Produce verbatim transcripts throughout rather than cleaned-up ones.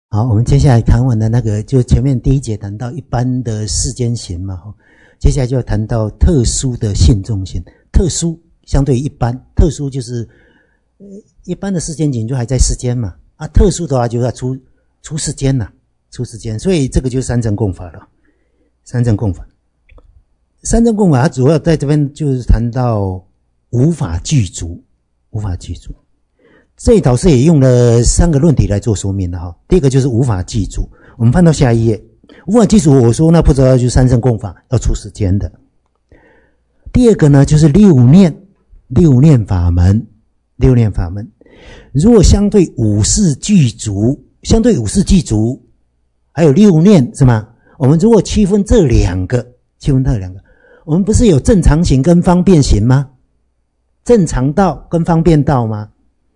好，我们接下来谈完的那个，就前面第一节谈到一般的世间行嘛，接下来就要谈到特殊的信众行。特殊相对于一般，特殊就是一般的世间行就还在世间嘛，啊，特殊的话就要出出世间了，出世间，所以这个就是三乘共法了。三乘共法，三乘共法它主要在这边就是谈到无法具足，无法具足。这一导师也用了三个论题来做说明的哈。第一个就是无法具足，我们翻到下一页，无法具足，我说那不知道就是三乘共法要出世间的。第二个呢就是六念，六念法门，六念法门，如果相对五事具足，相对五事具足，还有六念是吗？我们如果区分这两个，区分这两个，我们不是有正常行跟方便行吗？正常道跟方便道吗？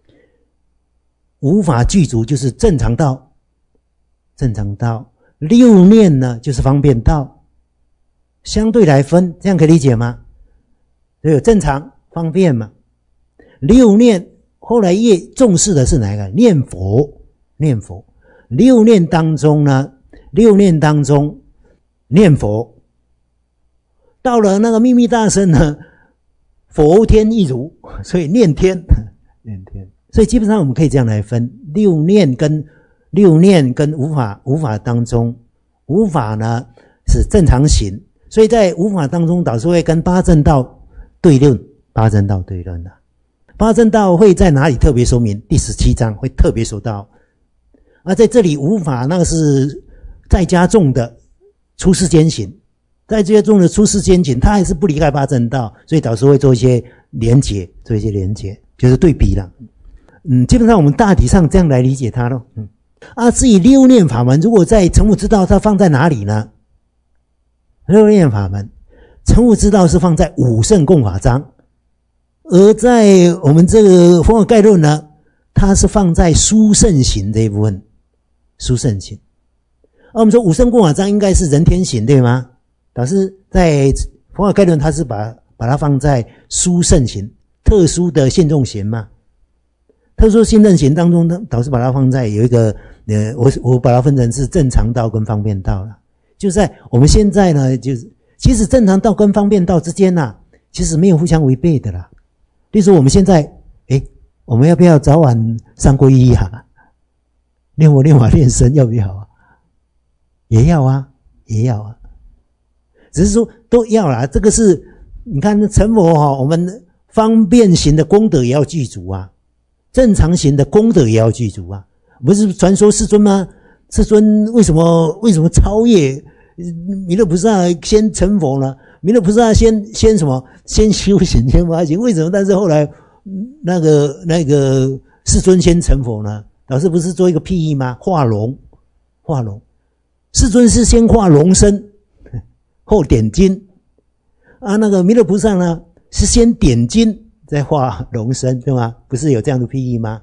无法具足就是正常道，正常道，六念呢就是方便道，相对来分，这样可以理解吗？所以有正常方便嘛。六念后来越重视的是哪一个？念佛，念佛。六念当中呢，六念当中念佛，到了那个秘密大乘呢，佛天一如，所以念天，念天。所以基本上我们可以这样来分，六念跟六念跟无法无法当中，无法呢是正常行，所以在无法当中导师会跟八正道对论，八正道对论的。八正道会在哪里特别说明？第十七章会特别说到。啊，在这里无法那个是在家众的出世间行，在家众的出世间行，他还是不离开八正道，所以导师会做一些连结，做一些连结，就是对比了。嗯，基本上我们大体上这样来理解它咯。嗯，啊，至于六念法门，如果在成佛之道，它放在哪里呢？六念法门，成佛之道是放在五圣共法章，而在我们这个佛法概论呢，它是放在殊胜行这一部分，殊胜行。而、啊、我们说五圣共法章应该是人天行，对吗？导师在佛法概论，它是把把它放在殊胜行，特殊的信众行嘛。特殊信正行当中呢，导师把它放在有一个呃，我我把它分成是正常道跟方便道了。就在我们现在呢，就是其实正常道跟方便道之间呐、啊，其实没有互相违背的啦。例如说我们现在，诶，我们要不要早晚三皈依啊？念佛、念法、念僧要不要啊？也要啊，也要啊。只是说都要啦。这个是你看成佛哈、哦，我们方便行的功德也要具足啊。正常行的功德也要具足啊，不是传说世尊吗？世尊为什么为什么超越弥勒菩萨先成佛呢？弥勒菩萨先先什么？先修行先发行，为什么？但是后来那个那个世尊先成佛呢？老师不是做一个譬喻吗？化龙，化龙，世尊是先化龙身，后点睛啊，那个弥勒菩萨呢是先点睛。在化龙身，对吗？不是有这样的譬喻吗？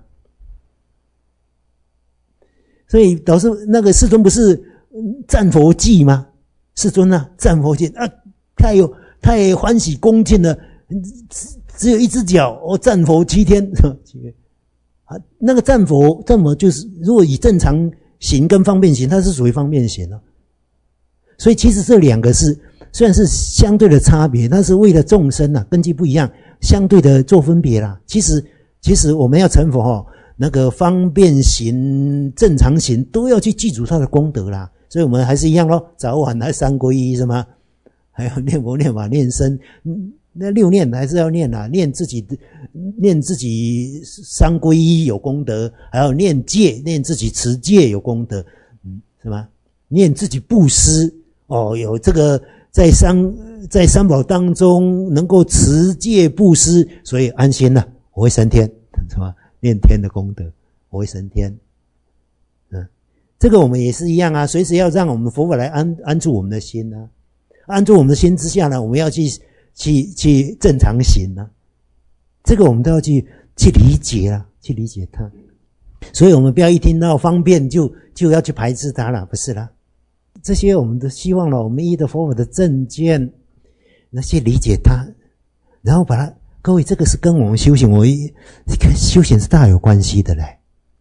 所以导师那个世尊不是战佛记吗？世尊啊，战佛记啊，太有太欢喜恭敬了，只有一只脚，哦，战佛七天啊，那个战佛战佛就是如果以正常行跟方便行，它是属于方便行了。所以其实这两个是虽然是相对的差别，但是为了众生啊，根基不一样。相对的做分别啦，其实其实我们要成佛哦，那个方便行、正常行都要去记住它的功德啦。所以我们还是一样咯，早晚还三皈依是吗？还有念佛、念法、念僧，那六念还是要念啦，念自己念自己三皈依有功德，还有念戒，念自己持戒有功德，嗯，是吗？念自己布施哦，有这个。在三在三宝当中能够持戒布施，所以安心了，我会升天，是吧？念天的功德，我会升天。嗯，这个我们也是一样啊，随时要让我们佛法来安安住我们的心啊，安住我们的心之下呢，我们要去去去正常行啊，这个我们都要去去理解啦，去理解它。所以我们不要一听到方便就就要去排斥它了，不是啦。这些我们都希望了，我们依的佛法的正见，那些理解它，然后把它，各位这个是跟我们修行，我跟修行是大有关系的嘞。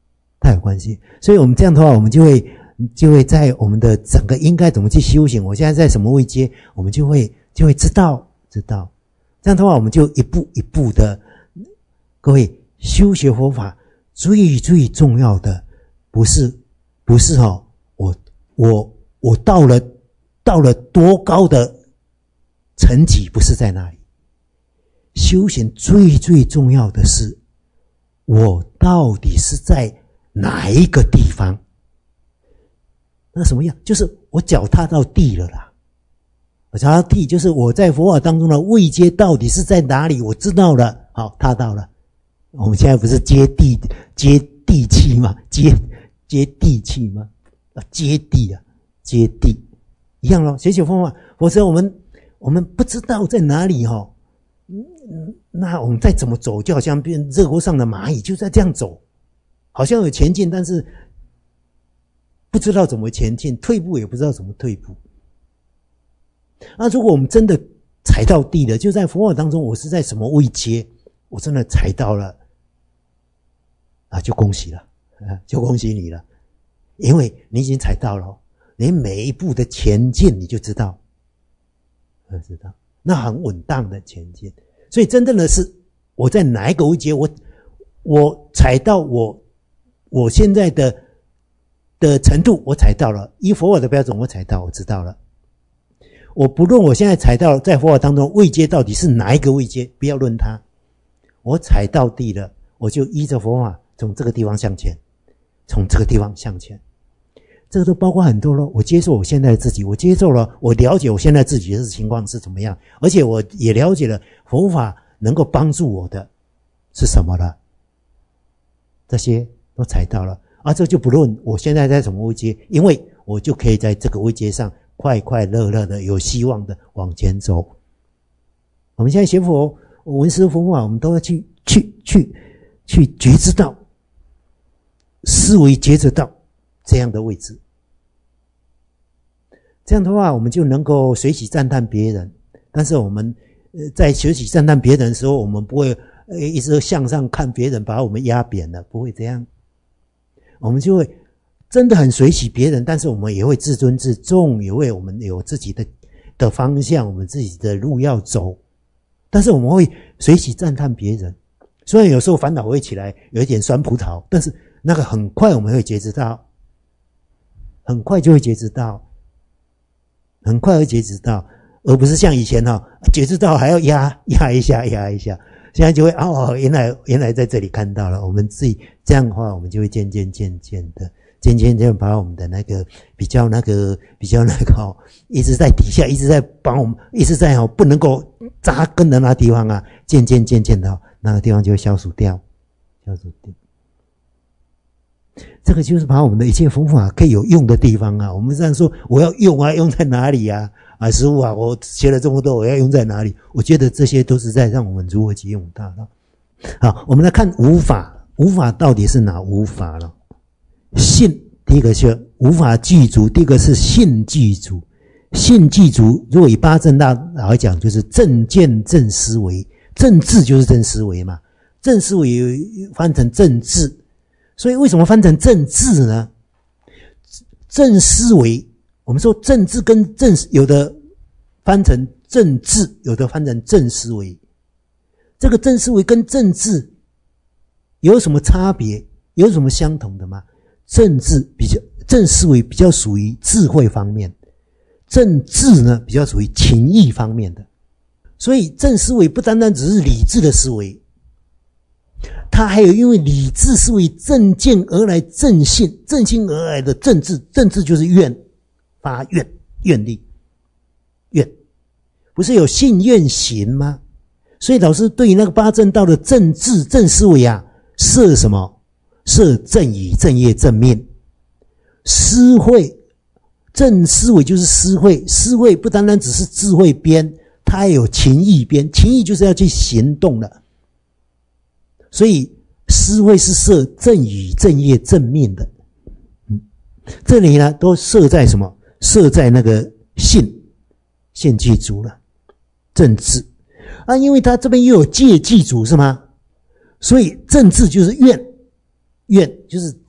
它有关系。所以我们这样的话，我们就会就会在我们的整个应该怎么去修行，我现在在什么位阶，我们就会就会知道知道。这样的话，我们就一步一步的。各位，修学佛法最最重要的不是不是哦，我我我到了到了多高的层级，不是在那里。修行最最重要的是，我到底是在哪一个地方？那什么样？就是我脚踏到地了啦。我脚踏到地，就是我在佛法当中的位阶到底是在哪里？我知道了，好，踏到了。我们现在不是接地接地气吗？接接地气吗？啊，接地啊，接地一样咯。学习佛法，否则我们我们不知道在哪里哈、哦。嗯，那我们再怎么走，就好像变热锅上的蚂蚁，就在这样走，好像有前进，但是不知道怎么前进，退步也不知道怎么退步。那如果我们真的踩到地了，就在佛法当中，我是在什么位阶？我真的踩到了。啊，就恭喜了，啊，就恭喜你了，因为你已经踩到了，你每一步的前进你就知道，啊，知道，那很稳当的前进。所以真正的是我在哪一个位阶，我我踩到我我现在的的程度，我踩到了，依佛法的标准，我踩到，我知道了。我不论我现在踩到在佛法当中位阶到底是哪一个位阶，不要论它，我踩到地了，我就依着佛法。从这个地方向前，从这个地方向前，这个都包括很多咯。我接受我现在的自己，我接受了，我了解我现在自己的情况是怎么样，而且我也了解了佛法能够帮助我的是什么了，这些都踩到了啊，这就不论我现在在什么位阶，因为我就可以在这个位阶上快快乐乐的、有希望的往前走。我们现在学佛、闻思佛法，我们都要去去去。去觉知到思维觉知到这样的位置，这样的话我们就能够随喜赞叹别人。但是我们呃在随喜赞叹别人的时候，我们不会呃一直向上看别人，把我们压扁了，不会这样。我们就会真的很随喜别人，但是我们也会自尊自重，也会我们有自己的的方向，我们自己的路要走，但是我们会随喜赞叹别人。虽然有时候烦恼会起来，有一点酸葡萄，但是那个很快我们会觉知到，很快就会觉知到，很快会觉知到，而不是像以前哈、哦，觉知到还要压压一下压一下，现在就会哦，原来原来在这里看到了，我们自己这样的话，我们就会渐渐渐渐的，渐渐渐把我们的那个比较那个比较那个哦，一直在底下，一直在帮我们，一直在哦不能够扎根的那地方啊，渐渐渐渐的。那个地方就会消除掉，消除掉。这个就是把我们的一切佛法可以有用的地方啊。我们这样说，我要用啊，用在哪里啊？啊，师父啊，我学了这么多，我要用在哪里？我觉得这些都是在让我们如何去用它了。好，我们来看无法，无法到底是哪无法了？信，第一个是无法具足，第一个是信具足。信具足，如果以八正大来讲，就是正见正思维。正智就是正思维嘛，正思维翻成正智，所以为什么翻成正智呢？正思维，我们说正智跟正，有的翻成正智，有的翻成正思维。这个正思维跟正智有什么差别？有什么相同的吗？正智比较，正思维比较属于智慧方面，正智呢比较属于情义方面的。所以正思维不单单只是理智的思维，它还有因为理智思维正见而来正信，正信而来的正智，正智就是愿，发愿，愿力，愿，不是有信愿行吗？所以老师对于那个八正道的正智正思维啊，设什么？设正语正业正命。思慧，正思维就是思慧，思慧不单单只是智慧边，它还有情义边，情义就是要去行动了。所以思慧是设正语正业正命的。嗯，这里呢都设在什么？设在那个信，信具足了，正智啊，因为它这边又有戒具足是吗？所以正智就是愿，愿就是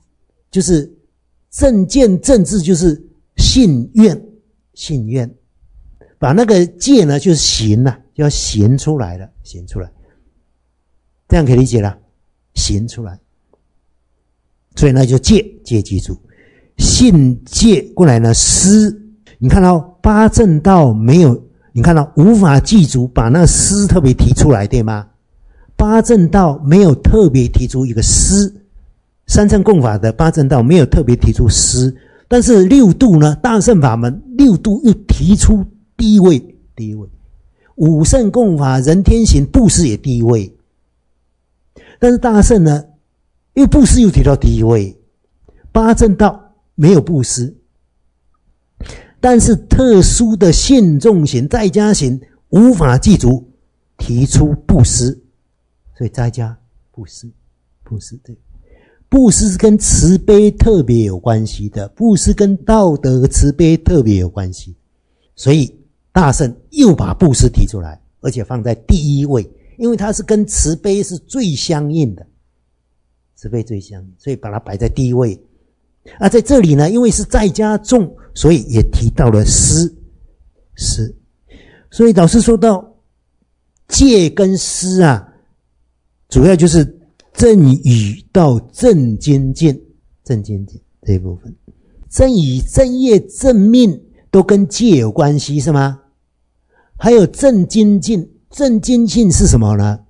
就是正见正智，就是信愿，信愿，把那个戒呢就是行了，就要行出来了，行出来，这样可以理解了，行出来。所以呢就戒，戒记住，信戒过来呢思，你看到八正道没有，你看到无法记住，把那个思特别提出来，对吗？八正道没有特别提出一个思，三乘共法的八正道没有特别提出思，但是六度呢，大乘法门六度又提出第一位，第一位，五乘共法人天行布施也第一位，但是大乘呢，因为布施又提到第一位，八正道没有布施，但是特殊的信众行、在家行无法记住，提出布施，所以在家布施，布施对，布施是跟慈悲特别有关系的，布施跟道德慈悲特别有关系，所以大乘又把布施提出来，而且放在第一位，因为它是跟慈悲是最相应的，慈悲最相应，所以把它摆在第一位。啊，在这里呢，因为是在家众，所以也提到了施，施。所以老师说到戒跟施啊，主要就是正语到正精进，正精进这一部分，正语、正业、正命都跟戒有关系，是吗？还有正精进，正精进是什么呢？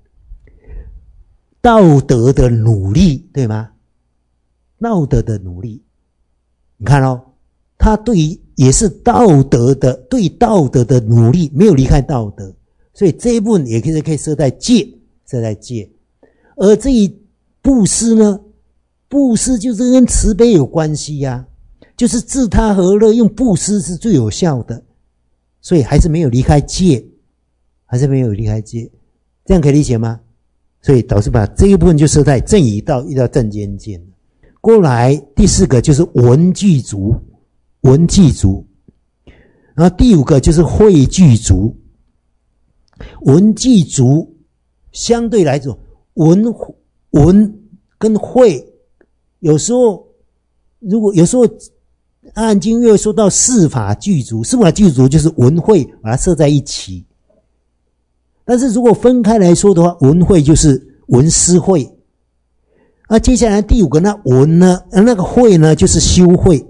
道德的努力，对吗？道德的努力，你看哦，他对于也是道德的，对道德的努力没有离开道德，所以这一部分也可以可以设在戒，设在戒。而这一布施呢，布施就是跟慈悲有关系呀、啊，就是自他和乐，用布施是最有效的，所以还是没有离开戒，还是没有离开戒，这样可以理解吗？所以导师把这一部分就设在正语道，一到正精进。过来第四个就是文具足，文具足，然后第五个就是慧具足。文具足相对来说，文文跟慧有时候如果有时候按经又说到四法具足，四法具足就是文慧把它设在一起，但是如果分开来说的话，文慧就是文思慧。啊，接下来第五个呢，文呢，那个慧呢，就是修慧。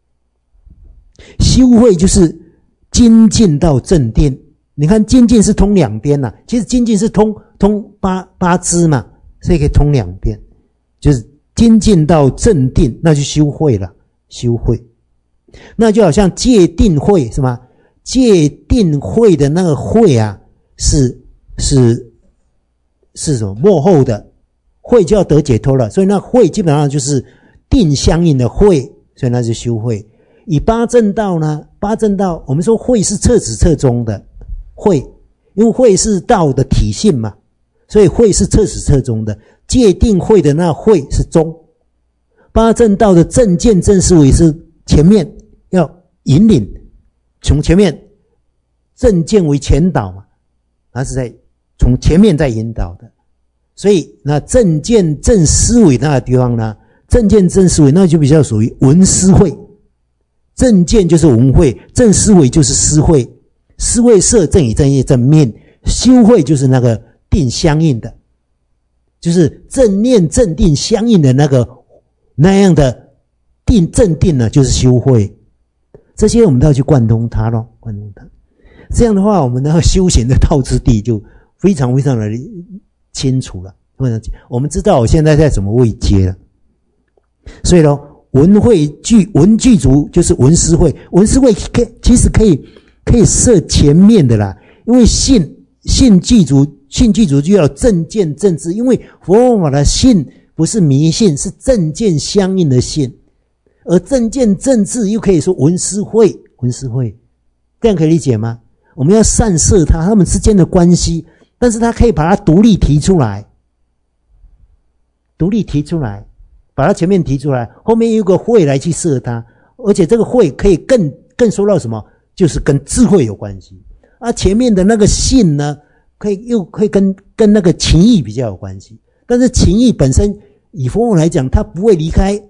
修慧就是精进到正定。你看精进是通两边呐、啊，其实精进是通通八八支嘛，所以可以通两边，就是精进到正定，那就修慧了，修慧。那就好像戒定慧是吗？戒定慧的那个慧啊，是是是什么？末后的。慧就要得解脱了，所以那慧基本上就是定相应的慧，所以那是修慧。以八正道呢，八正道我们说慧是彻始彻终的慧，因为慧是道的体性嘛，所以慧是彻始彻终的。戒定慧的那慧是中，八正道的正见正思维是前面要引领，从前面正见为前导嘛，它是在从前面在引导的。所以那正见正思维那个地方呢，正见正思维那就比较属于文思慧，正见就是文慧，正思维就是思慧，思慧摄正语正业正命，修慧就是那个定相应的，就是正念正定相应的那个那样的定正定呢，就是修慧。这些我们都要去贯通它咯，贯通它。这样的话，我们那个修行的道之地就非常非常的清楚了，我们知道我现在在什么位阶了。所以呢，文慧具文具足就是文思慧，文思慧可以其实可以可以设前面的啦，因为信信具足，信具足就要正见正知，因为佛法的信不是迷信，是正见相应的信，而正见正知又可以说文思慧，文思慧，这样可以理解吗？我们要善摄它，它们之间的关系。但是他可以把它独立提出来，独立提出来，把它前面提出来，后面有个慧来去摄它，而且这个慧可以更更说到什么？就是跟智慧有关系。啊，前面的那个信呢，可以又可以跟跟那个情义比较有关系。但是情义本身以佛法来讲，它不会离开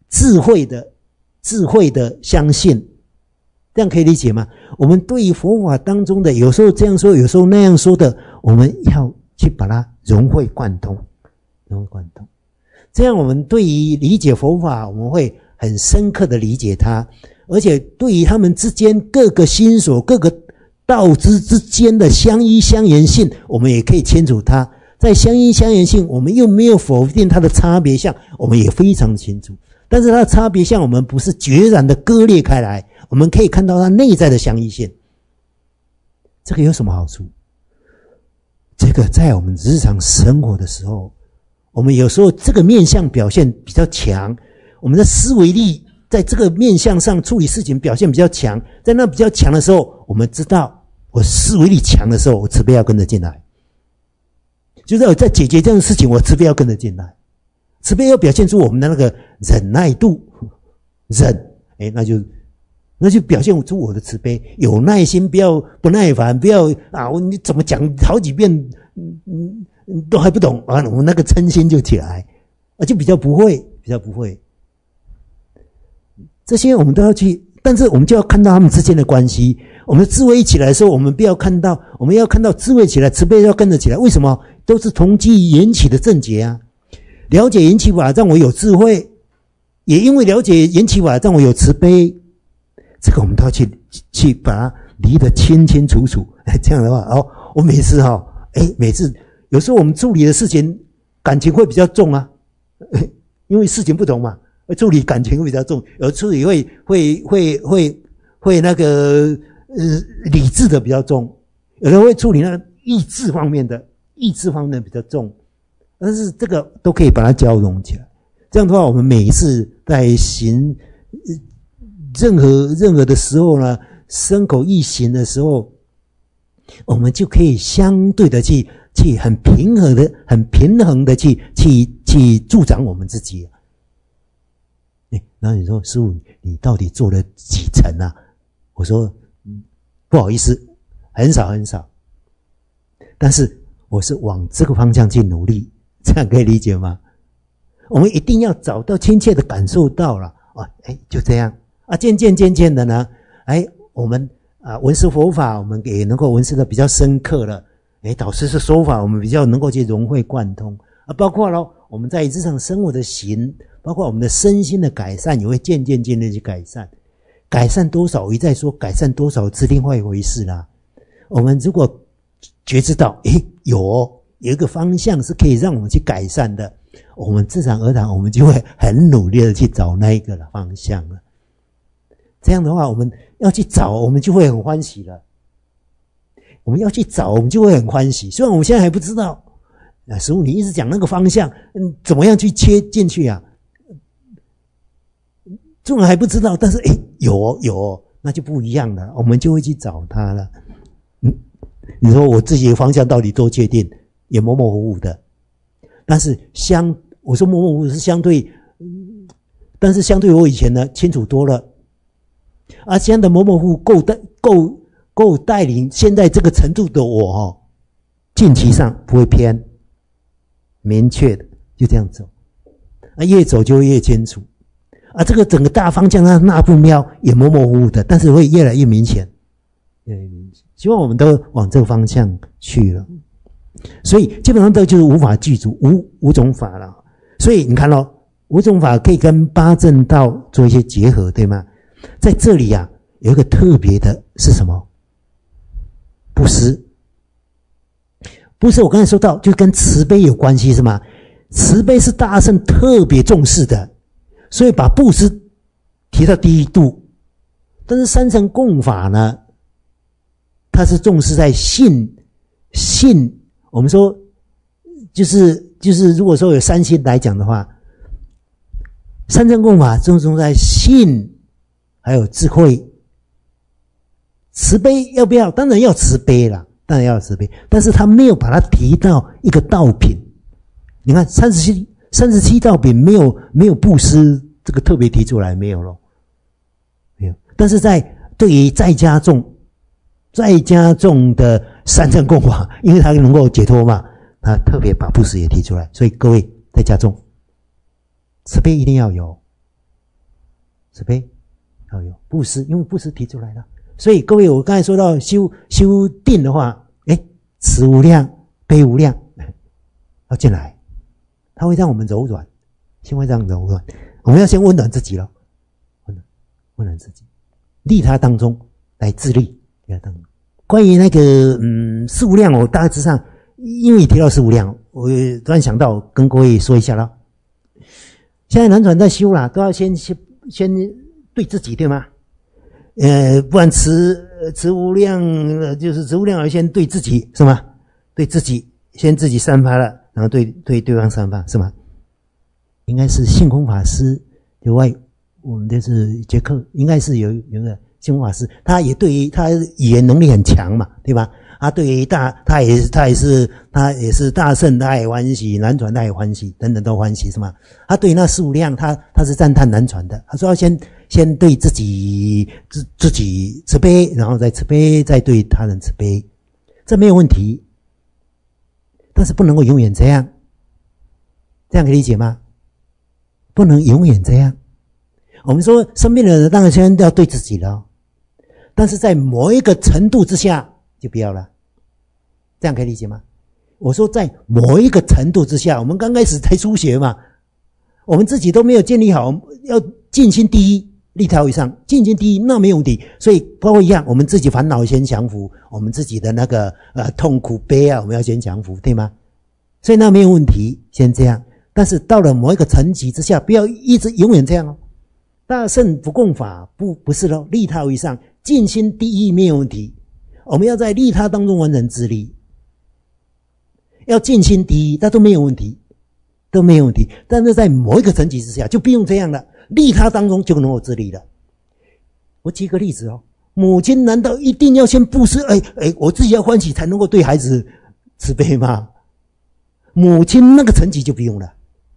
智慧的智慧的相信，这样可以理解吗？我们对于佛法当中的有时候这样说，有时候那样说的，我们要去把它融会贯通，融会贯通。这样我们对于理解佛法，我们会很深刻的理解它，而且对于他们之间各个心所、各个道之之间的相依相沿性，我们也可以清楚它。在相依相沿性，我们又没有否定它的差别相，我们也非常清楚。但是它的差别相，我们不是决然的割裂开来，我们可以看到它内在的相依性。这个有什么好处？这个在我们日常生活的时候，我们有时候这个面向表现比较强，我们的思维力在这个面向上处理事情表现比较强，在那比较强的时候，我们知道我思维力强的时候，我慈悲要跟着进来。就是我在解决这样的事情，我慈悲要跟着进来，慈悲要表现出我们的那个忍耐度，忍，哎，那就那就表现出我的慈悲，有耐心，不要不耐烦，不要啊，我你怎么讲好几遍，嗯嗯，都还不懂啊，我那个嗔心就起来，啊，就比较不会，比较不会。这些我们都要去，但是我们就要看到他们之间的关系。我们智慧一起来的时候，我们不要看到，我们要看到智慧起来，慈悲要跟着起来。为什么？都是同基于缘起的正觉啊！了解缘起法，让我有智慧；也因为了解缘起法，让我有慈悲。这个我们都要去去把它理得清清楚楚。这样的话，哦，我每次哈、哦，哎，每次有时候我们处理的事情感情会比较重啊，因为事情不同嘛，处理感情会比较重，有处理会会会会会那个呃理智的比较重，有的会处理那个意志方面的。意志方面比较重，但是这个都可以把它交融起来。这样的话，我们每一次在行任何任何的时候呢，身口意行的时候，我们就可以相对的去去很平和的、很平衡的去去去助长我们自己。哎，然后你说师父，你到底做了几成啊？我说，嗯，不好意思，很少很少，但是。我是往这个方向去努力，这样可以理解吗？我们一定要找到亲切的感受到了啊，哎，就这样啊，渐渐渐渐的呢，哎，我们啊闻思佛法，我们也能够闻思的比较深刻了。哎，导师的说法，我们比较能够去融会贯通啊，包括咯我们在日常生活的行，包括我们的身心的改善，也会渐渐渐渐去改善。改善多少，我一再说，改善多少是另外一回事啦。我们如果觉知到，诶，有有一个方向是可以让我们去改善的，我们自然而然我们就会很努力的去找那一个方向了。这样的话，我们要去找，我们就会很欢喜了。我们要去找，我们就会很欢喜。虽然我们现在还不知道，啊，师父你一直讲那个方向，嗯，怎么样去切进去啊？虽然还不知道，但是诶，有有，那就不一样了，我们就会去找它了。嗯。你说我自己的方向到底多确定，也模模糊糊的。但是相，我说模模糊糊是相对，但是相对我以前呢清楚多了。而这样的模模糊糊够带够够带领现在这个程度的我哦，近期上不会偏，明确的就这样走。啊，越走就越清楚。啊，这个整个大方向那那不瞄也模模糊糊的，但是会越来越明显。嗯，希望我们都往这个方向去了，所以基本上都就是无法具足五五种法了。所以你看咯，五种法可以跟八正道做一些结合，对吗？在这里啊，有一个特别的是什么？布施。布施我刚才说到，就跟慈悲有关系，是吗？慈悲是大乘特别重视的，所以把布施提到第一度。但是三乘共法呢？它是重视在信，信，我们说，就是就是，如果说有三心来讲的话，三乘共法重视在信，还有智慧，慈悲要不要？当然要慈悲啦，当然要慈悲，但是他没有把它提到一个道品。你看三十七三十七道品没有没有布施这个特别提出来，没有咯，没有。但是在对于在家众。在家众的三乘共法，因为他能够解脱嘛，他特别把布施也提出来。所以各位在家众，慈悲一定要有， 慈悲，要有布施，因为布施提出来了。所以各位，我刚才说到修修定的话，哎，慈无量，悲无量，要进来，它会让我们柔软，先会让柔软。我们要先温暖自己了，温暖温暖自己，利他当中来自利，利他当中。关于那个嗯四无量，我大致上因为提到四无量，我突然想到跟各位说一下了。现在南传在修啦，都要先先先对自己，对吗？呃，不然慈慈无量，就是慈无量而先对自己，是吗？对自己先自己散发了，然后对对对方散发，是吗？应该是性空法师以外，我们这是捷克，应该是有有个性空法师，他也对于他语言能力很强嘛，对吧？他对于大，他也是他也是他也是大圣，他也欢喜，南传他也欢喜，等等都欢喜，是吗？他对于那四无量，他他是赞叹南传的，他说要先先对自己自自己慈悲，然后再慈悲，再对他人慈悲，这没有问题，但是不能够永远这样，这样可以理解吗？不能永远这样。我们说生病的人当然先要对自己了，但是在某一个程度之下就不要了，这样可以理解吗？我说在某一个程度之下，我们刚开始才初学嘛，我们自己都没有建立好，要尽心第一，利他为上，尽心第一，那没有问题。所以包括一样，我们自己烦恼先降服，我们自己的那个呃痛苦悲啊，我们要先降服，对吗？所以那没有问题，先这样。但是到了某一个层级之下，不要一直永远这样哦。大圣不共法，不不是咯，利他为上，尽心第一没有问题。我们要在利他当中完成自利，要尽心第一，那都没有问题，都没有问题。但是在某一个层级之下，就不用这样了，利他当中就能够自利了。我举个例子哦，母亲难道一定要先布施？哎哎，我自己要欢喜才能够对孩子慈悲吗？母亲那个层级就不用了，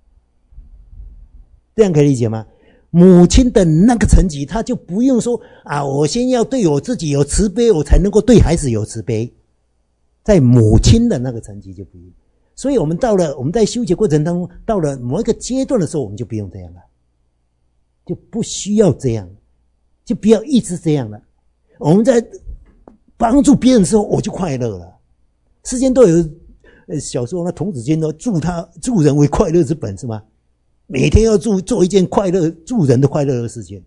这样可以理解吗？母亲的那个层级，他就不用说啊，我先要对我自己有慈悲，我才能够对孩子有慈悲。在母亲的那个层级就不用。所以我们到了我们在修学过程当中，到了某一个阶段的时候，我们就不用这样了，就不需要这样，就不要一直这样了。我们在帮助别人的时候，我就快乐了。世间都有，呃，小时候那童子军都助他助人为快乐之本，是吗？每天要做做一件快乐助人的快乐的事情，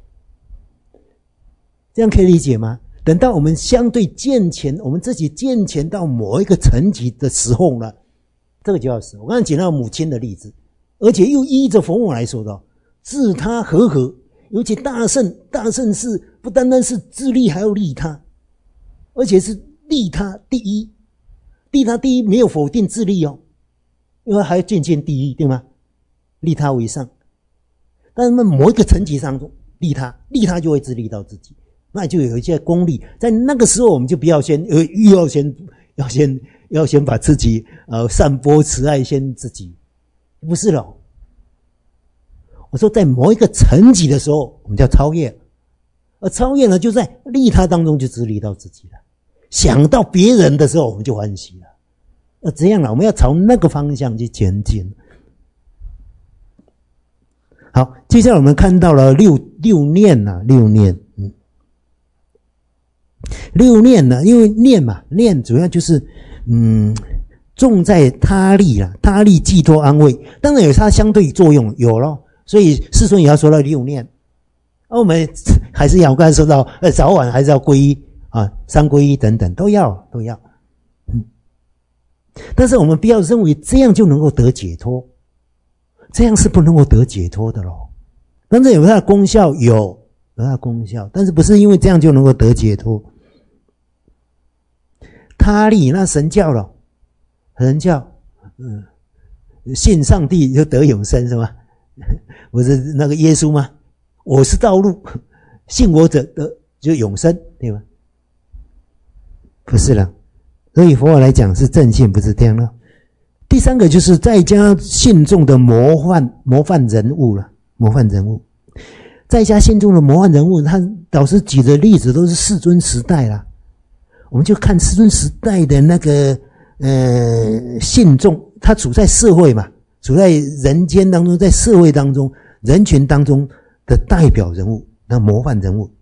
这样可以理解吗？等到我们相对健全，我们自己健全到某一个层级的时候呢，这个就要死。我刚才讲到母亲的例子，而且又依着佛法来说的，自他和合，尤其大圣，大圣是不单单是自利，还要利他，而且是利他第一，利他第一没有否定自利哦，因为还要渐渐第一，对吗？利他为上，但是某一个层级上利他，利他就会自利到自己，那就有一些功力。在那个时候，我们就不要先呃，又要先要先要先把自己呃散播慈爱，先自己不是了。我说在某一个层级的时候，我们叫超越，而超越呢，就在利他当中就自利到自己了。想到别人的时候，我们就欢喜了。那这样了，我们要朝那个方向去前进。好，接下来我们看到了六六念啊，六念，嗯，六念呢，因为念嘛，念主要就是嗯，重在他力啦，他力寄托安慰，当然有它相对作用，有咯，所以世尊也要说到六念，而我们还是要我刚才说到，呃，早晚还是要皈依啊，三皈依等等都要都要，嗯，但是我们不要认为这样就能够得解脱。这样是不能够得解脱的咯。但是有它的功效，有有它的功效，但是不是因为这样就能够得解脱。他力那神教了，神教，嗯，信上帝就得永生是吗？不是那个耶稣吗？我是道路，信我者得就永生，对吧？不是了，所以佛法来讲是正信，不是这样了。第三个就是在家信众的模范模范人物了，模范人物，在家信众的模范人物，他老师举的例子都是世尊时代啦，我们就看世尊时代的那个呃信众，他处在社会嘛，处在人间当中，在社会当中，人群当中， 的代表人物，那模范人物。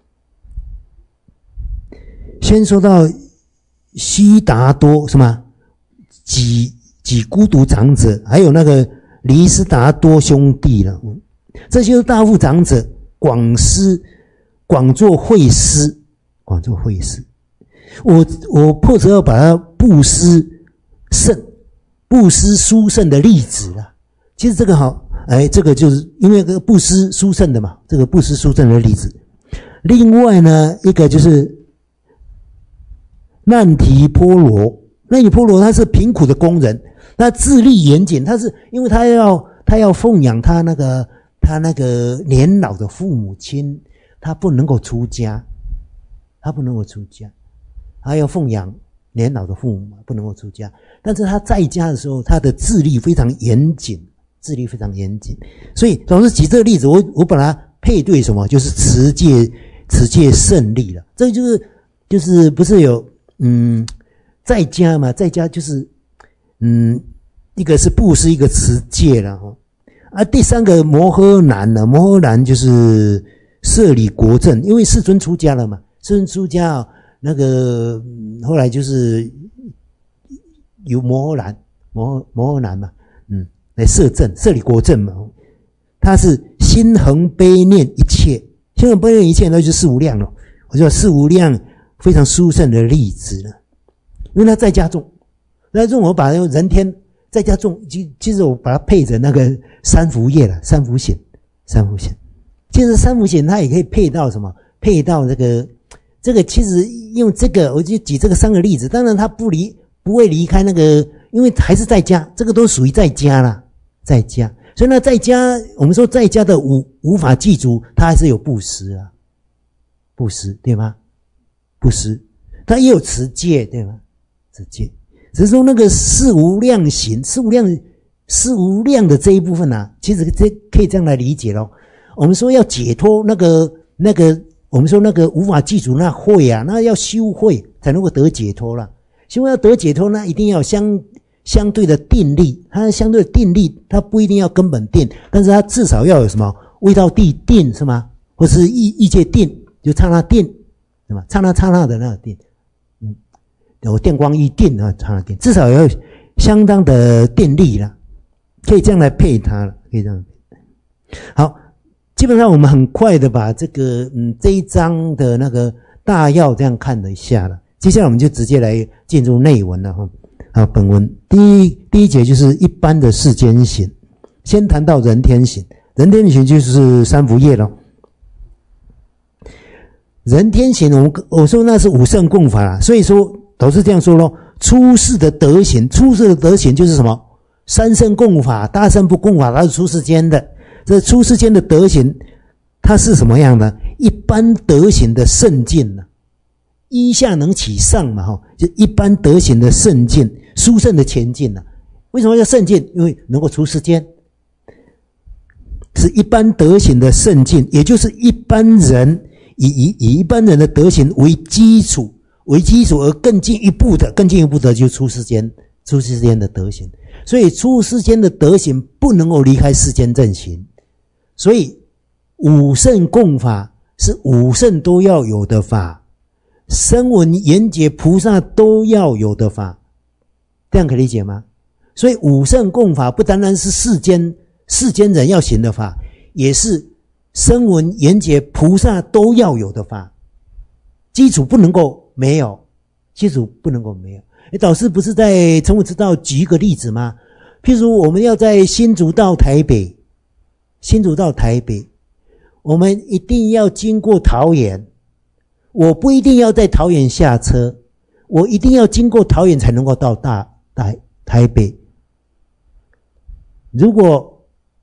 先说到悉达多什么几几孤独长者，还有那个黎斯达多兄弟了，这些大富长者广施广做惠施，广做惠施。我我迫切要把它布施圣、布施殊胜的例子啦。其实这个好，哎，这个就是因为这个布施殊胜的嘛，这个布施殊胜的例子。另外呢，一个就是难提波罗，难提波罗他是贫苦的工人，他自立严谨，他是因为他要他要奉养他那个他那个年老的父母亲，他不能够出家，他不能够出家，他要奉养年老的父母，不能够出家。但是他在家的时候，他的自律非常严谨，自律非常严谨。所以老师举这个例子，我我把它配对什么，就是持戒持戒胜利了。这就是就是不是有嗯在家嘛，在家就是嗯一个是布施，一个持戒了哈。啊，第三个摩诃男呢，摩诃男就是摄理国政，因为世尊出家了嘛，世尊出家啊，那个后来就是由摩诃男，摩摩诃男嘛，嗯，来摄政，摄理国政嘛。他是心恒悲念一切，心恒悲念一切，那就是四无量了。我说四无量非常殊胜的例子了，因为他在家种，在家种我把人天在家种，其实我把它配着那个三福业了，三福显，三福显。其实三福显它也可以配到什么？配到这个，这个其实用这个，我就举这个三个例子。当然他不离，不会离开那个，因为还是在家，这个都属于在家啦，在家。所以呢，在家我们说在家的无无法记住，他还是有布施啊，布施对吗？布施，他也有持戒对吗？持戒。只是说那个四无量行，四无量四无量的这一部分啊，其实这可以这样来理解咯。我们说要解脱那个那个，我们说那个无法记住那慧啊，那要修慧才能够得解脱啦。修要得解脱呢，一定要有相相对的定力，它相对的定力，它不一定要根本定，但是它至少要有什么味道地定是吗？或是意意界定，就刹那定，是吧？刹那刹那的那个定。有电光一定啊，差点，至少要相当的电力啦，可以这样来配它了，可以这样。好，基本上我们很快的把这个嗯这一章的那个大要这样看了一下了，接下来我们就直接来进入内文了哈。好，本文第一第一节就是一般的世间行，先谈到人天行，人天行就是三福业了。人天行，我们我说那是五圣共法啦，所以说。都是这样说咯，出世的德行，出世的德行就是什么？三圣共法、大圣不共法，它是出世间的。这出世间的德行，它是什么样的？一般德行的圣境呢？依下能起上嘛，哈，就一般德行的圣境，殊胜的前进呢？为什么叫圣境？因为能够出世间，是一般德行的圣境，也就是一般人以以以一般人的德行为基础。为基础而更进一步的，更进一步的就出世间，出世间的德行。所以出世间的德行不能够离开世间正行。所以五圣共法是五圣都要有的法，声闻缘觉菩萨都要有的法，这样可以理解吗？所以五圣共法不单单是世间世间人要行的法，也是声闻缘觉菩萨都要有的法，基础不能够没有，基础不能够没有。诶，导师不是在成武之道举一个例子吗？譬如我们要在新竹到台北，新竹到台北，我们一定要经过桃园，我不一定要在桃园下车，我一定要经过桃园才能够到大台台北。如果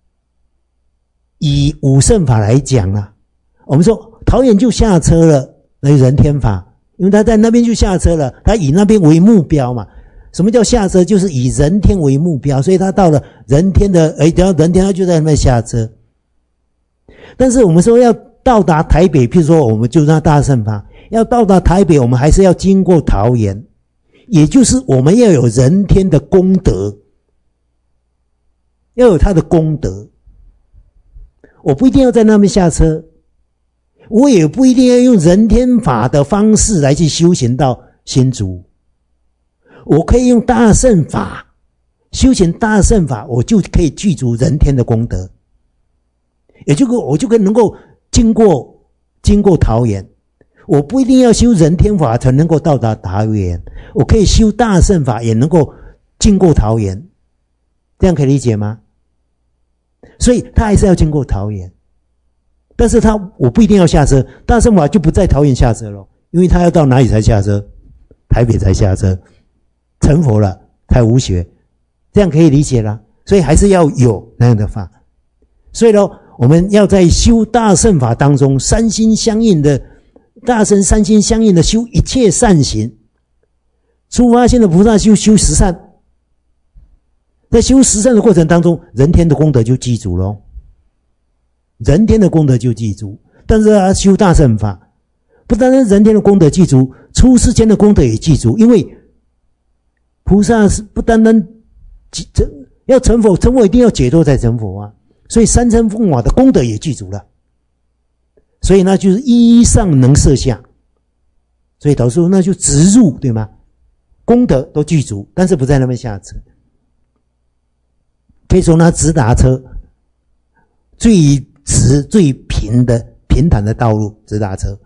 以五圣法来讲啊，我们说桃园就下车了，那人天法。因为他在那边就下车了，他以那边为目标嘛。什么叫下车？就是以人天为目标，所以他到了人天的，诶，等到人天他就在那边下车。但是我们说要到达台北，譬如说我们就让大圣法，要到达台北，我们还是要经过桃园，也就是我们要有人天的功德，要有他的功德。 我不一定要在那边下车，我也不一定要用人天法的方式来去修行到新竹，我可以用大乘法修行大乘法，我就可以具足人天的功德，也就我就可以能够经过经过桃园。我不一定要修人天法才能够到达桃园，我可以修大乘法也能够经过桃园，这样可以理解吗？所以他还是要经过桃园，但是他我不一定要下车，大乘法就不在桃园下车了，因为他要到哪里才下车？台北才下车，成佛了才无学，这样可以理解了。所以还是要有那样的法。所以呢，我们要在修大乘法当中，三心相应的大乘三心相应的修一切善行。出发心的菩萨修修十善，在修十善的过程当中，人天的功德就记住了，人天的功德就记住。但是他修大乘法，不单单人天的功德记住，出世间的功德也记住。因为菩萨是不单单要成佛，成佛一定要解脱才成佛啊，所以三乘奉法的功德也记住了。所以呢，就是一上能摄下，所以导致那就直入，对吗？功德都具足，但是不在那边下车。可以说呢，直达车最直最平的平坦的道路，直达车。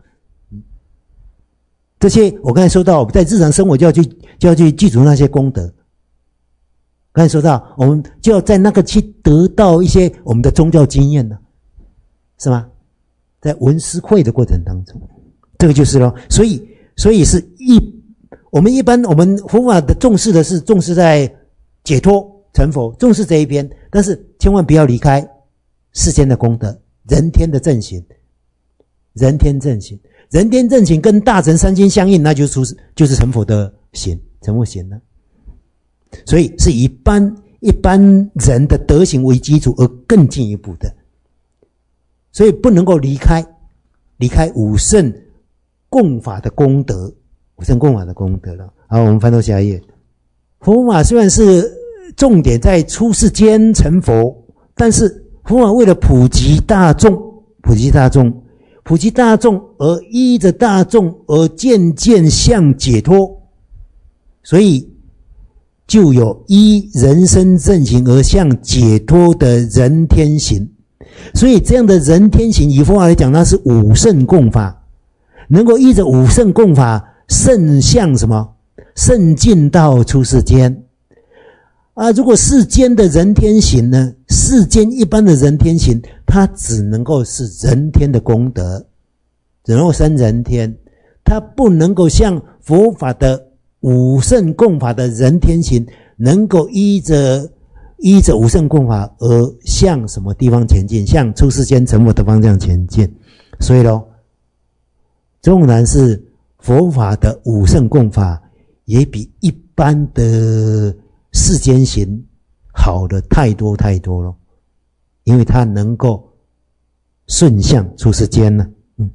这些我刚才说到，在日常生活就要去就要去记住那些功德。刚才说到，我们就要在那个去得到一些我们的宗教经验呢，是吗？在闻思会的过程当中，这个就是咯。所以，所以是一我们一般我们佛法的重视的是重视在解脱成佛，重视这一边，但是千万不要离开世间的功德，人天的正行，人天正行，人天正行跟大乘三心相应，那就出就是成佛的行，成佛行了。所以是以一般一般人的德行为基础而更进一步的。所以不能够离开离开五圣共法的功德，五圣共法的功德了。好，我们翻到下一页。佛法虽然是重点在出世间成佛，但是佛法为了普及大众，普及大众，普及大众而依着大众而渐渐向解脱，所以就有依人生正行而向解脱的人天行。所以这样的人天行，以佛法来讲，那是五圣共法，能够依着五圣共法圣向什么？圣进到出世间啊！如果世间的人天行呢？世间一般的人天行，它只能够是人天的功德，只能够生人天，它不能够像佛法的五圣共法的人天行，能够依着依着五圣共法而向什么地方前进？向出世间成佛的方向前进。所以咯，纵然是佛法的五圣共法，也比一般的世间行好的太多太多了，因为它能够顺向出世间呢。嗯，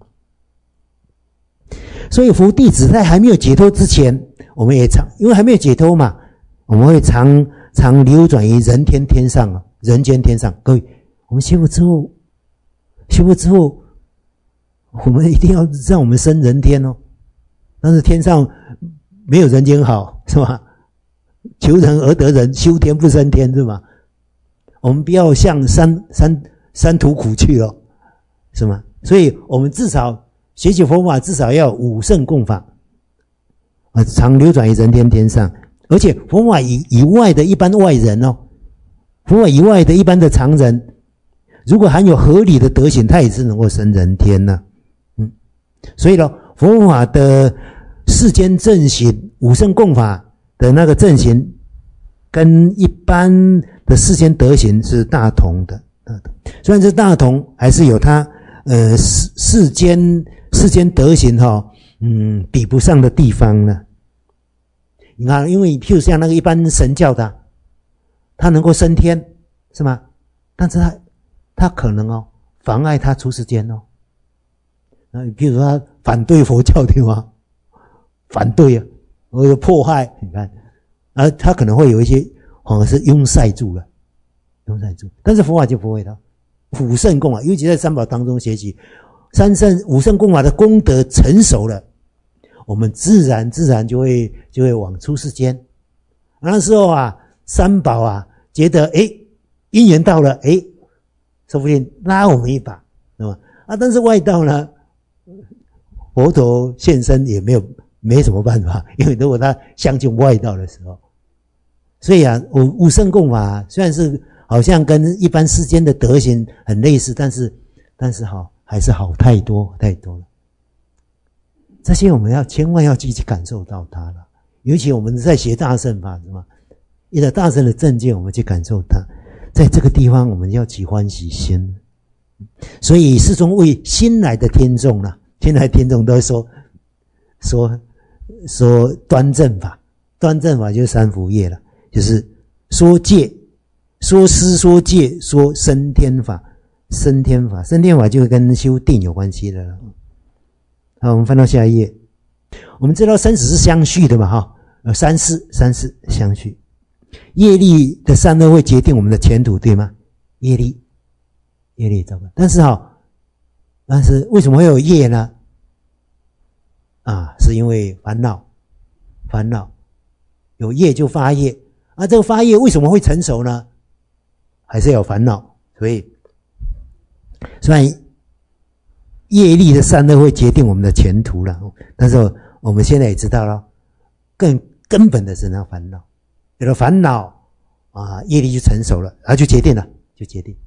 所以佛弟子在还没有解脱之前，我们也常因为还没有解脱嘛，我们会常常流转于人天天上啊，人间天上。各位，我们修复之后，修复之后，我们一定要让我们升人天哦。但是天上没有人间好，是吧？求人而得人，修天不升天，是吧？我们不要向山山山途苦去了，是吗？所以我们至少学习佛法，至少要有五圣共法啊，常流转于人天天上。而且佛法以以外的一般外人哦，佛法以外的一般的常人，如果含有合理的德行，他也是能够升人天呢、啊。嗯，所以呢，佛法的世间正行、五圣共法的那个正行，跟一般的世间德行是大同的。大同虽然是大同，还是有它呃世世间世间德行哈、哦，嗯，比不上的地方呢。你看，因为譬如像那个一般神教的，他能够升天，是吗？但是他他可能哦妨碍他出世间哦。那譬如说他反对佛教对吗？反对啊，或者迫害，你看，而他可能会有一些好像是拥塞住了，拥塞住。但是佛法就不会的， 普圣供法，尤其在三宝当中学习三圣五圣供法的功德成熟了，我们自然自然就会就会往出世间。那时候啊，三宝啊觉得诶因缘到了，诶说不定拉我们一把，对吧？啊，但是外道呢，佛陀现身也没有没什么办法，因为如果他相信外道的时候，所以啊，五五圣供法虽然是好像跟一般世间的德行很类似，但是但是好还是好太多太多了。这些我们要千万要去感受到它了，尤其我们在学大乘法是吗？一个大乘的正见，我们去感受它，在这个地方我们要起欢喜心。所以世尊为新来的听众啦，新来的听众都会说说说端正法，端正法就是三福业了，就是说戒、说施、说戒、说升天法。升天法，升天法就跟修定有关系的了。好，我们翻到下一页。我们知道生死是相续的嘛，哈，呃，三世三世相续，业力的善恶会决定我们的前途，对吗？业力，业力糟糕。但是哈，但是为什么会有业呢？啊，是因为烦恼，烦恼有业就发业，啊，这个发业为什么会成熟呢？还是有烦恼，所以。虽然业力的善恶会决定我们的前途了，但是我们现在也知道了，更根本的是那烦恼，有了烦恼啊，业力就成熟了，然后就决定了，就决定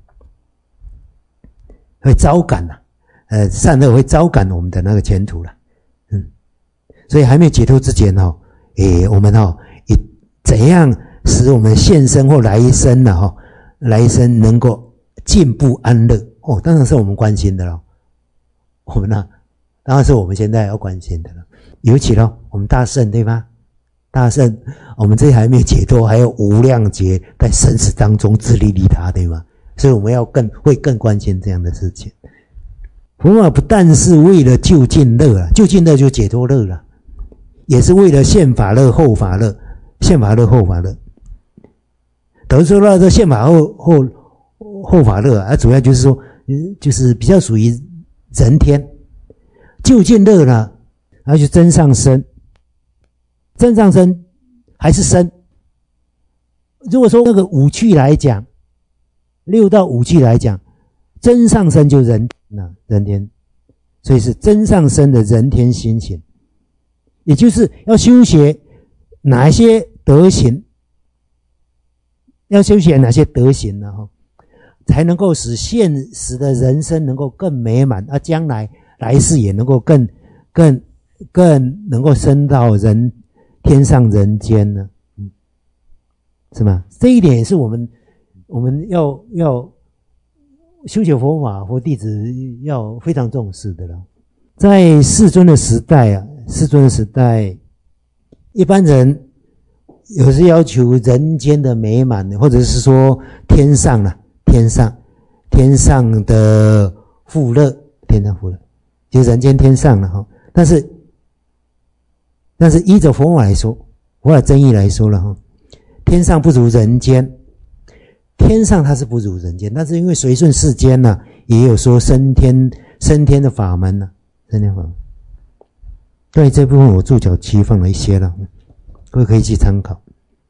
会招感了，呃，善恶会招感我们的那个前途了，嗯，所以还没有解脱之前哦，诶，我们哦，以怎样使我们现生或来生呢？哈，来生能够进步安乐。哦，当然是我们关心的了。我们呢，当然是我们现在要关心的了。尤其呢，我们大圣对吗？大圣，我们这还没有解脱，还有无量劫在生死当中自利利他，对吗？所以我们要更会更关心这样的事情。佛法不但是为了就近乐啊，就近乐就解脱乐了，也是为了现法乐、后法乐，现法乐、后法乐。等于说到这现法后后后法乐啊，主要就是说。就是比较属于人天，就近乐呢，然后就真上身，真上身还是身。如果说那个五趣来讲，六到五趣来讲，真上身就人那人天，所以是真上身的人天心行，也就是要修学哪一些德行，要修学哪些德行呢？哈。才能够使现实的人生能够更美满，而将来来世也能够更更更能够升到人天上人间呢，嗯，是吗？这一点也是我们我们要要修学佛法，佛弟子要非常重视的了。在世尊的时代啊，世尊的时代，一般人有时要求人间的美满，或者是说天上啊。天上，天上的富乐，天上富乐，就是人间天上了哈。但是，但是依着佛法来说，佛法真义来说了哈，天上不如人间，天上它是不如人间，但是因为随顺世间呢、啊，也有说升天升天的法门呢、啊，升天法门。对这部分我注脚期放了一些了，各位可以去参考。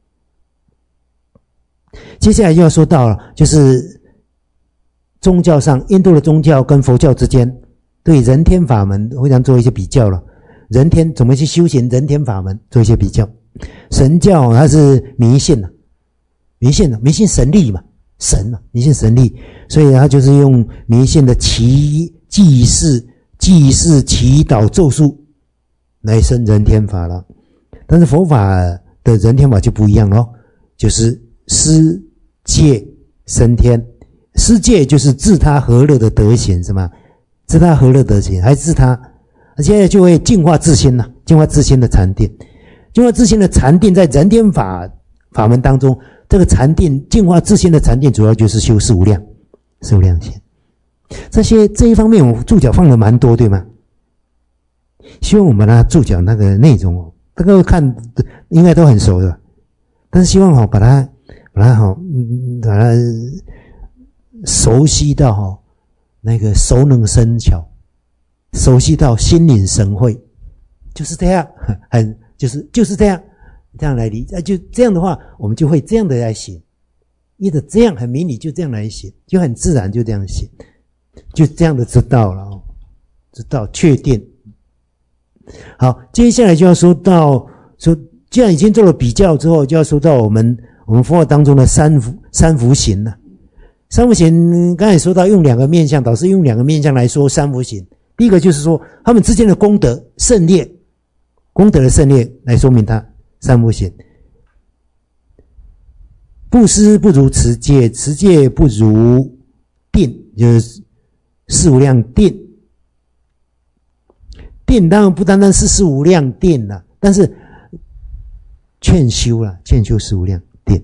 接下来就要说到了，就是宗教上，印度的宗教跟佛教之间对人天法门非常做一些比较了。人天怎么去修行人天法门做一些比较。神教它是迷信的，迷信的迷信神力嘛，神啊，迷信神力，所以他就是用迷信的祈祭祀、祭祀、祈祷、咒术来生人天法了。但是佛法的人天法就不一样了，就是施戒升天。施戒就是自他和乐的德行，是吗？自他和乐德行，还自他，现在就会净化自心了，净化自心的禅定，净化自心的禅定，在人天法法门当中，这个禅定净化自心的禅定，主要就是修四无量，四无量心。这些这一方面，我注脚放了蛮多，对吗？希望我们把它注脚那个内容，大家看应该都很熟的，但是希望好把它把它好把它熟悉到哈、哦、那个熟能生巧，熟悉到心领神会，就是这样，很就是就是这样，这样来理解，就这样的话，我们就会这样的来写，依着这样很明理，就这样来写，就很自然，就这样写，就这样的知道了哦，知道确定。好，接下来就要说到说，既然已经做了比较之后，就要说到我们我们佛法当中的三福三福行了。三福行刚才说到用两个面向，导师用两个面向来说三福行。第一个就是说他们之间的功德胜劣，功德的胜劣来说明它三福行。布施不如持戒，持戒不如定，就是四无量定。定当然不单单是四无量定了，但是劝修了，劝修四无量定。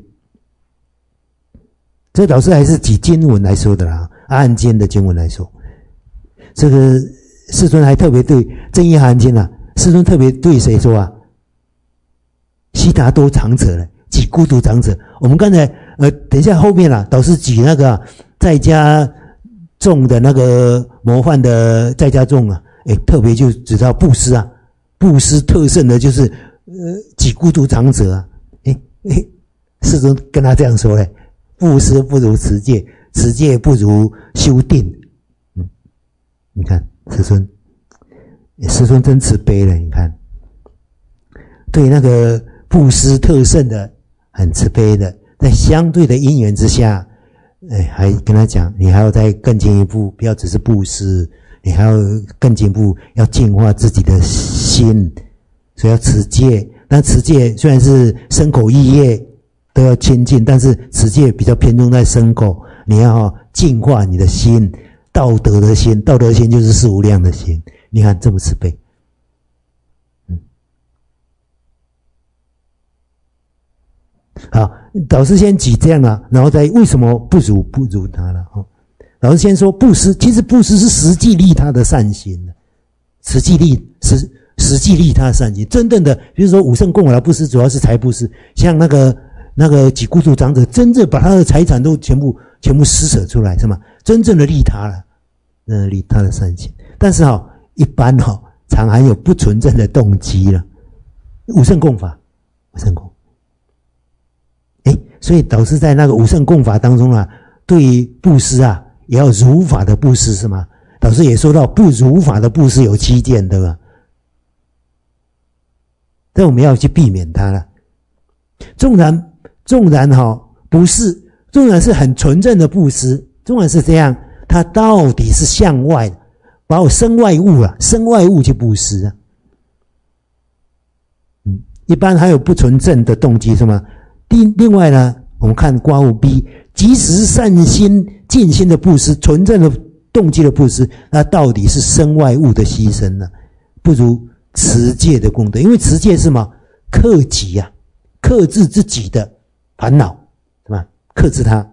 这导师还是举经文来说的啦，阿含经的经文来说，这个世尊还特别对正义阿含经啊，世尊特别对谁说啊？悉达多长者呢，举孤独长者。我们刚才呃，等一下后面啦，导师举那个、啊、在家众的那个模范的在家众啊。诶，特别就知道布施啊，布施特胜的就是呃举孤独长者啊。诶诶，世尊跟他这样说嘞：布施不如持戒，持戒不如修定。嗯，你看世尊，世尊真慈悲了。你看，对那个布施特胜的很慈悲的，在相对的因缘之下，哎，还跟他讲，你还要再更进一步，不要只是布施。你还要更进一步，要净化自己的心，所以要持戒。但持戒虽然是身口意业都要亲近，但是持戒比较偏重在身口，你要净化你的心，道德的心，道德的心就是四无量的心。你看这么慈悲，嗯，好，导师先举这样了，然后再为什么不如不如他了哈。老师先说布施，其实布施是实际利他的善行，实际利实实际利他的善行。真正的，比如说五圣供养布施，主要是财布施，像那个那个举孤独长者，真正把他的财产都全部全部施舍出来，是吗？真正的利他了，呃，利他的善行。但是哈、哦，一般哈、哦，常含有不纯正的动机了。五圣供法，五圣供，哎，所以导师在那个五圣供法当中啊，对于布施啊。也要如法的布施是吗？导师也说到不如法的布施有七件，对吧？但我们要去避免它了。纵然纵然哈、哦、不是，纵然是很纯正的布施，纵然是这样，它到底是向外的，把我身外物啊，身外物去布施啊。嗯，一般还有不纯正的动机是吗？另另外呢，我们看刮胡 B。即使是善心、尽心的布施，纯正的动机的布施，那到底是身外物的牺牲呢？不如持戒的功德，因为持戒是什么？克己啊，克制自己的烦恼，是吧？克制它，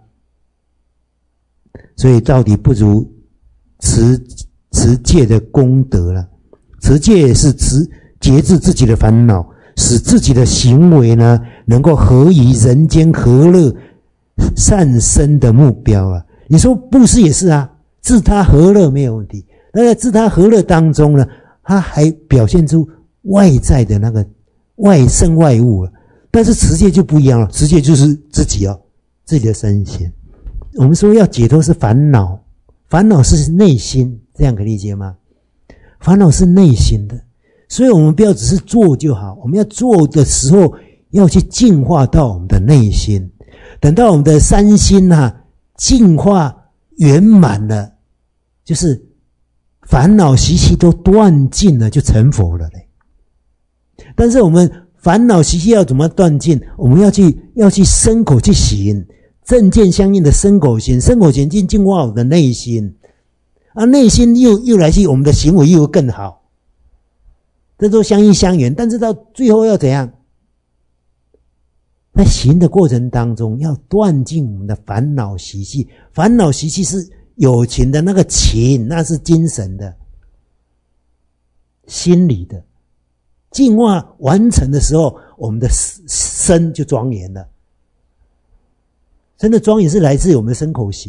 所以到底不如持持戒的功德了。持戒是持节制自己的烦恼，使自己的行为呢，能够合于人间和乐。善生的目标啊，你说布施也是啊，自他和乐没有问题。那在自他和乐当中呢，他还表现出外在的那个外身外物了。但是持戒就不一样了，持戒就是自己哦，自己的身心。我们说要解脱是烦恼，烦恼是内心，这样可以理解吗？烦恼是内心的，所以我们不要只是做就好，我们要做的时候要去净化到我们的内心。等到我们的三心啊净化圆满了，就是烦恼习气都断尽了，就成佛了嘞。但是我们烦恼习气要怎么断尽？我们要去要去身口去行正见相应的身口行，身口行进净化我们的内心，啊，内心又又来去我们的行为又更好，这都相依相缘。但是到最后要怎样？在行的过程当中，要断尽我们的烦恼习气。烦恼习气是有情的，那个情那是精神的、心理的。净化完成的时候，我们的身就庄严了。真的庄严是来自于我们的身口行。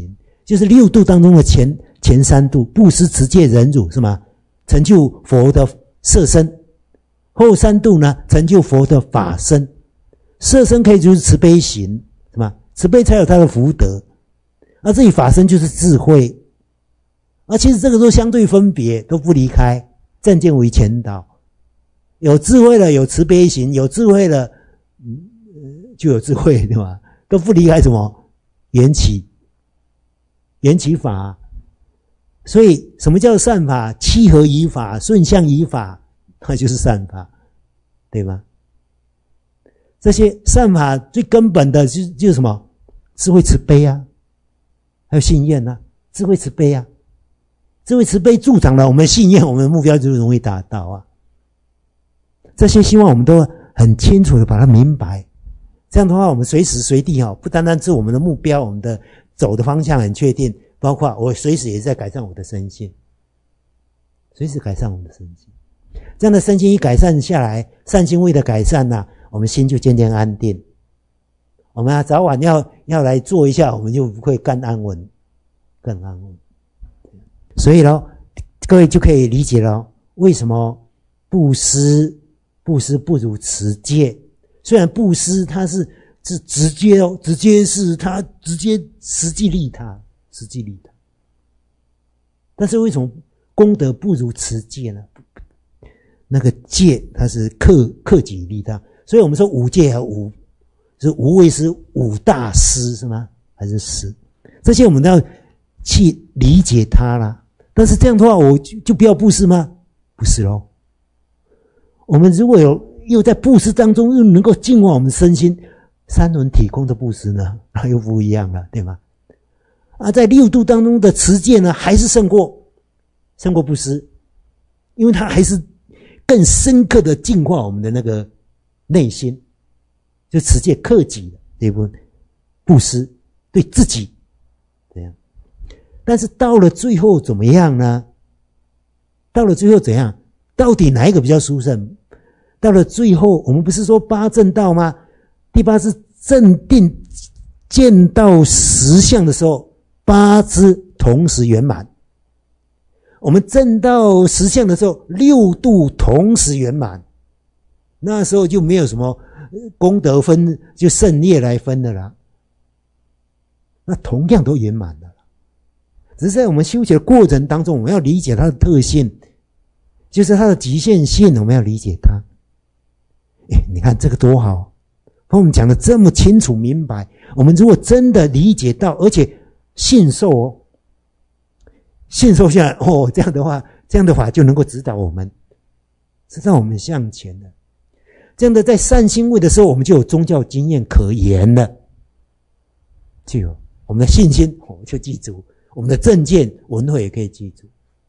就是六度当中的前前三度，布施、持戒、忍辱，是吗？成就佛的色身。后三度呢，成就佛的法身。色身可以就是慈悲行，是吧？慈悲才有他的福德。而这里法身就是智慧。而其实这个都相对分别，都不离开正见为前导。有智慧了，有慈悲行；有智慧了，嗯，就有智慧，对吧？都不离开什么缘起，缘起法。所以什么叫善法？契合于法，顺向于法，那就是善法，对吗？这些善法最根本的就就是什么？智慧慈悲啊，还有信愿啊，智慧慈悲啊，智慧慈悲助长了我们信愿，我们的目标就容易达到啊。这些希望我们都很清楚的把它明白，这样的话我们随时随地不单单是我们的目标，我们的走的方向很确定，包括我随时也在改善我的身心，随时改善我们的身心。这样的身心一改善下来，善心位的改善啊，我们心就渐渐安定。我们啊早晚要要来做一下，我们就会更安稳，更安稳。所以咯，各位就可以理解了，为什么布施布施不如持戒。虽然布施它是是直接哦，直接是它直接实际利他，实际利他。但是为什么功德不如持戒呢？那个戒它是克克己利他，所以我们说五戒和五是无畏是五大施是吗？还是施？这些我们都要去理解它啦。但是这样的话，我就就不要布施吗？不是咯。我们如果有又在布施当中又能够净化我们身心，三轮体空的布施呢，那又不一样了，对吗？啊，在六度当中的持戒呢，还是胜过胜过布施，因为它还是更深刻的净化我们的那个内心，就持戒克己的这一部分，布施对自己这样。但是到了最后怎么样呢？到了最后怎样？到底哪一个比较殊胜？到了最后，我们不是说八正道吗？第八是正定见到实相的时候，八支同时圆满。我们正到实相的时候，六度同时圆满。那时候就没有什么功德分，就胜劣来分的啦。那同样都圆满的了。只是在我们修习的过程当中，我们要理解它的特性，就是它的极限性，我们要理解它。诶，你看这个多好，把我们讲的这么清楚明白。我们如果真的理解到，而且信受哦，信受下来哦，这样的话，这样的法就能够指导我们，是让我们向前的。这样的在善心位的时候，我们就有宗教经验可言了，就有我们的信心，我们就记住。我们的正见文慧也可以记住，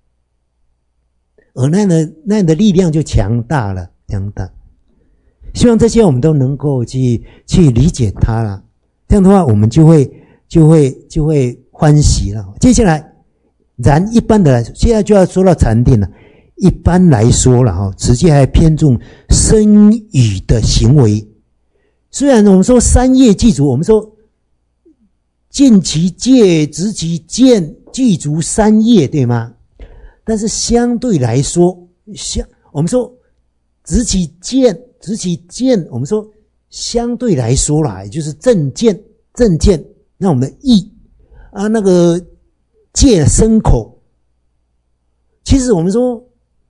而那样的那样的力量就强大了，强大。希望这些我们都能够去去理解它了，这样的话我们就会就会就会欢喜了。接下来，然一般的来说，现在就要说到禅定了。一般来说了哈，持戒还偏重身语的行为。虽然我们说三业具足，我们说尽其戒，执其见，具足三业，对吗？但是相对来说，相我们说执其见，执其见，我们说相对来说啦，也就是正见，正见，那我们的意啊，那个戒身口，其实我们说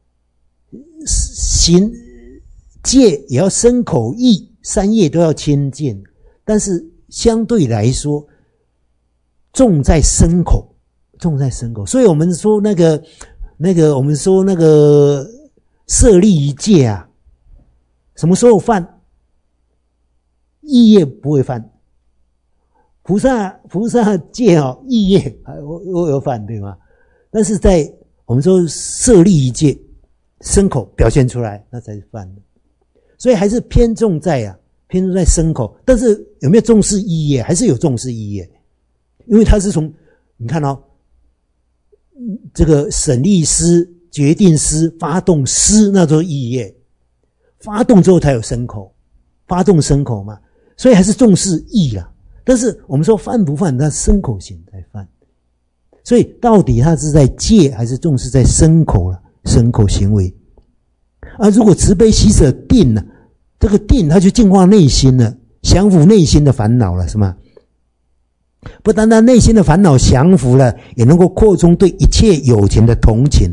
行戒也要身口意三业都要清净，但是相对来说重在身口，重在身口。所以我们说那个那个我们说那个设立一戒啊，什么时候犯？意业不会犯。菩萨菩萨戒哦，意业会有犯，对吗？但是在我们说设立一戒，身口表现出来，那才是犯的。所以还是偏重在啊，偏重在身口。但是有没有重视意业？还是有重视意业。因为他是从你看哦，这个审立思、决定思、发动思，那都是意业。发动之后才有身口，发动身口嘛，所以还是重视意啦。但是我们说犯不犯，那身口型才犯。 所以到底他是在戒还是重视在身口了？身口行为。啊，如果慈悲喜舍定了，这个定它就净化内心了，降服内心的烦恼了，是吗？不单单内心的烦恼降服了，也能够扩充对一切有情的同情。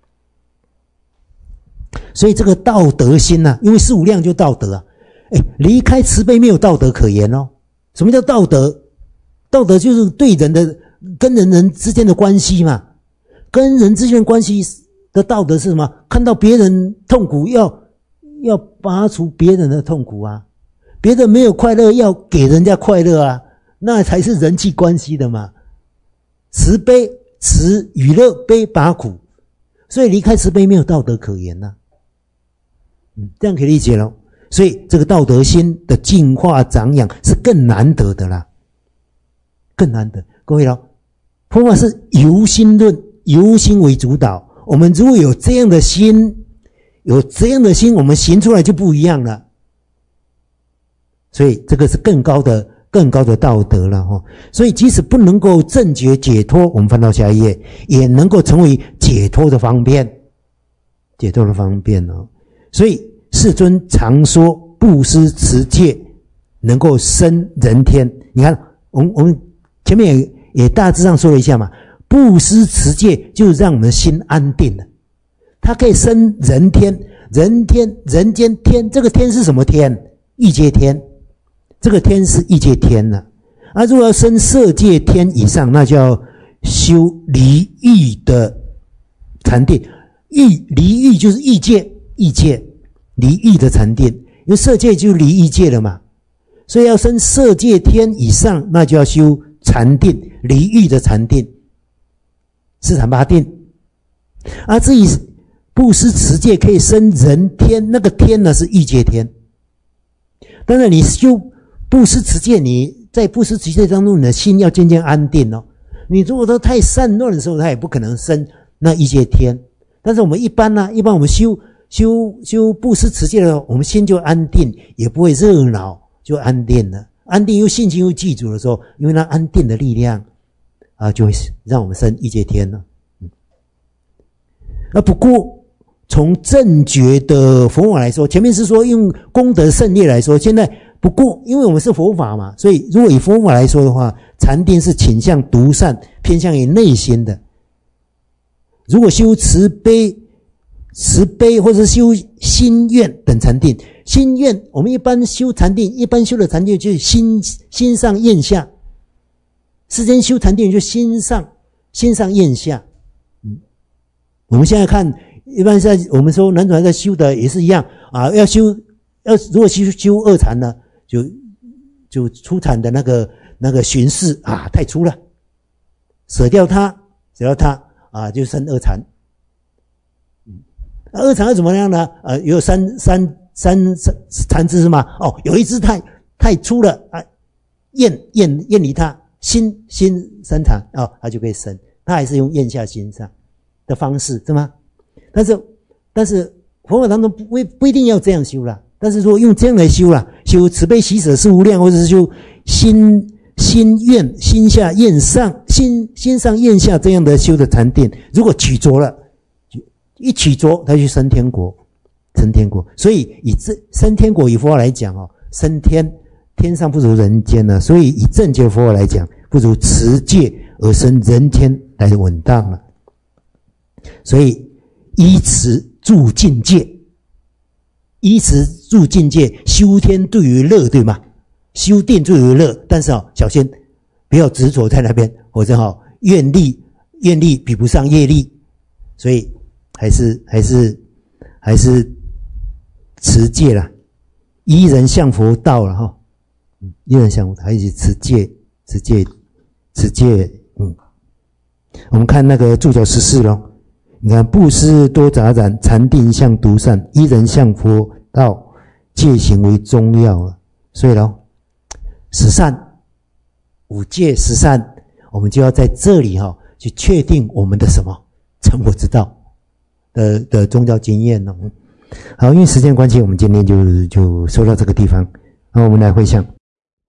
所以这个道德心啊，因为四无量就道德啊，哎，离开慈悲没有道德可言哦。什么叫道德？道德就是对人的跟人人之间的关系嘛，跟人之间的关系的道德是什么？看到别人痛苦，要要拔除别人的痛苦啊，别人没有快乐，要给人家快乐啊，那才是人际关系的嘛。慈悲，慈与乐，悲拔苦，所以离开慈悲没有道德可言呐、啊。嗯，这样可以理解咯。所以这个道德心的净化长养是更难得的啦，更难得。各位咯，佛法是由心论，由心为主导。我们如果有这样的心，有这样的心，我们行出来就不一样了。所以这个是更高的、更高的道德了哈。所以即使不能够正觉解脱，我们翻到下一页，也能够成为解脱的方便，解脱的方便哦。所以世尊常说布施持戒能够生人天。你看，我们我们前面也也大致上说了一下嘛。布施持戒就让我们心安定了，它可以生人天，人天人间天，这个天是什么天？欲界天，这个天是欲界天了、啊。啊，如果要生色界天以上，那就要修离欲的禅定。欲离欲就是欲界，欲界离欲的禅定，因为色界就离欲界了嘛，所以要生色界天以上，那就要修禅定，离欲的禅定。四禅八定，而至于布施持戒可以生人天，那个天呢是欲界天。当然，你修布施持戒，你在布施持戒当中，你的心要渐渐安定哦。你如果都太散乱的时候，它也不可能生那欲界天。但是我们一般呢、啊，一般我们修修修布施持戒的，我们心就安定，也不会热闹，就安定了。安定又信心又记住的时候，因为那安定的力量。啊，就会让我们生欲界天了。嗯，啊，不过从正觉的佛法来说，前面是说用功德胜业来说，现在不过因为我们是佛法嘛，所以如果以佛法来说的话，禅定是倾向独善，偏向于内心的。如果修慈悲、慈悲或者修心愿等禅定，心愿我们一般修禅定，一般修的禅定就是心心上咽下。世间修禅定就心上心上咽下。嗯，我们现在看，一般在我们说南传在修的也是一样啊，要修要如果修修二禅呢，就就初禅的那个那个巡视啊太粗了，舍掉它，舍掉它啊，就生二禅。嗯，二禅是怎么样呢？呃，有三三三三禅支是吗？哦，有一支太太粗了啊，厌厌厌离它。心心三禅哦，它就可以生，它还是用咽下心上的方式，对吗？但是但是佛法当中不不一定要这样修啦。但是说用这样来修啦，修慈悲喜舍是无量，或者是修心心愿心下咽上心心上咽下这样的修的禅定，如果取着了，一取着，它就升天国，升天国。所以以这升天国以佛法来讲哦，升天。天上不如人间呢、啊，所以以正觉佛法来讲，不如持戒而生人天来稳当了。所以依持住境界，依持住境界，修天对于乐，对吗？修定对于乐，但是哦，小心不要执着在那边，否则哦，愿力愿力比不上业力，所以还是还是还是持戒啦，依人向佛道了哈。依人向佛，还是持戒，持戒，持戒。嗯，我们看那个注脚十四咯。你看，布施多杂染，禅定向独善，依人向佛道，戒行为重要了。所以咯，十善五戒十善，我们就要在这里哈、哦、去确定我们的什么成佛之道的的宗教经验呢、哦。好，因为时间关系，我们今天就就说到这个地方。那我们来回想。